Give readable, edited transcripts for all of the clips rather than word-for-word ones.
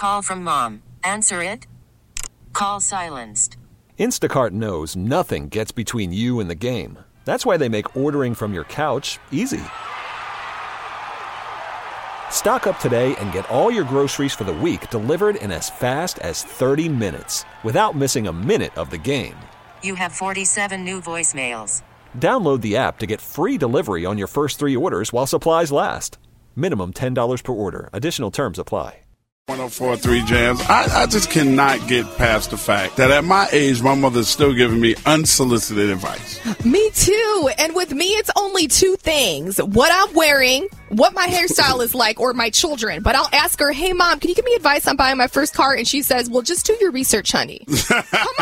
call from mom. Answer it. Call silenced. Instacart knows nothing gets between you and the game. That's why they make ordering from your couch easy. Stock up today and get all your groceries for the week delivered in as fast as 30 minutes without missing a minute of the game. You have 47 new voicemails. Download the app to get free delivery on your first 3 orders while supplies last. Minimum $10 per order. Additional terms apply. 104.3 Jams. I just cannot get past the fact that at my age, my mother's still giving me unsolicited advice. Me too. And with me, it's only 2 things. What I'm wearing, what my hairstyle is like, or my children. But I'll ask her, hey, Mom, can you give me advice on buying my first car? And she says, well, just do your research, honey. Come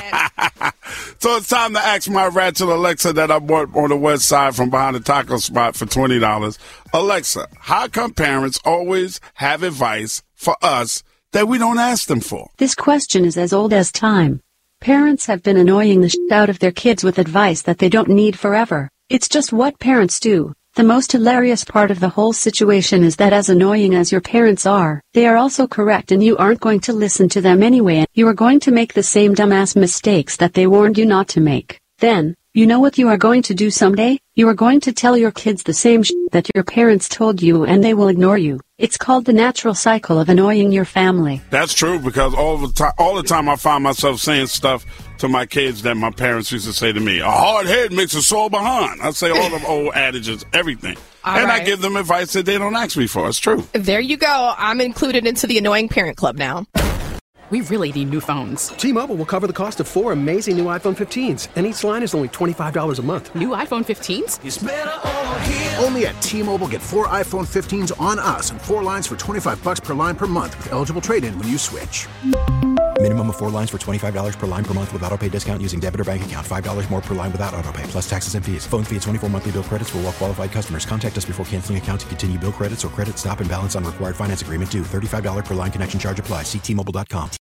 on. So it's time to ask my Ratchet Alexa that I bought on the west side from behind the taco spot for $20. Alexa, how come parents always have advice for us that we don't ask them for? This question is as old as time. Parents have been annoying the shit out of their kids with advice that they don't need forever. It's just what parents do. The most hilarious part of the whole situation is that as annoying as your parents are, they are also correct and you aren't going to listen to them anyway. You are going to make the same dumbass mistakes that they warned you not to make. Then, you know what you are going to do someday? You are going to tell your kids the same shit that your parents told you and they will ignore you. It's called the natural cycle of annoying your family. That's true, because all the time I find myself saying stuff to my kids that my parents used to say to me. A hard head makes a sore behind. I say all them old adages, everything. I give them advice that they don't ask me for. It's true. There you go. I'm included into the annoying parent club now. We really need new phones. T-Mobile will cover the cost of 4 amazing new iPhone 15s, and each line is only $25 a month. New iPhone 15s? It's better over here. Only at T-Mobile, get 4 iPhone 15s on us and 4 lines for $25 per line per month with eligible trade-in when you switch. Minimum of 4 lines for $25 per line per month with autopay discount using debit or bank account. $5 more per line without autopay, plus taxes and fees. Phone fee at 24 monthly bill credits for well-qualified customers. Contact us before canceling account to continue bill credits or credit stop and balance on required finance agreement due. $35 per line connection charge applies. See T-Mobile.com.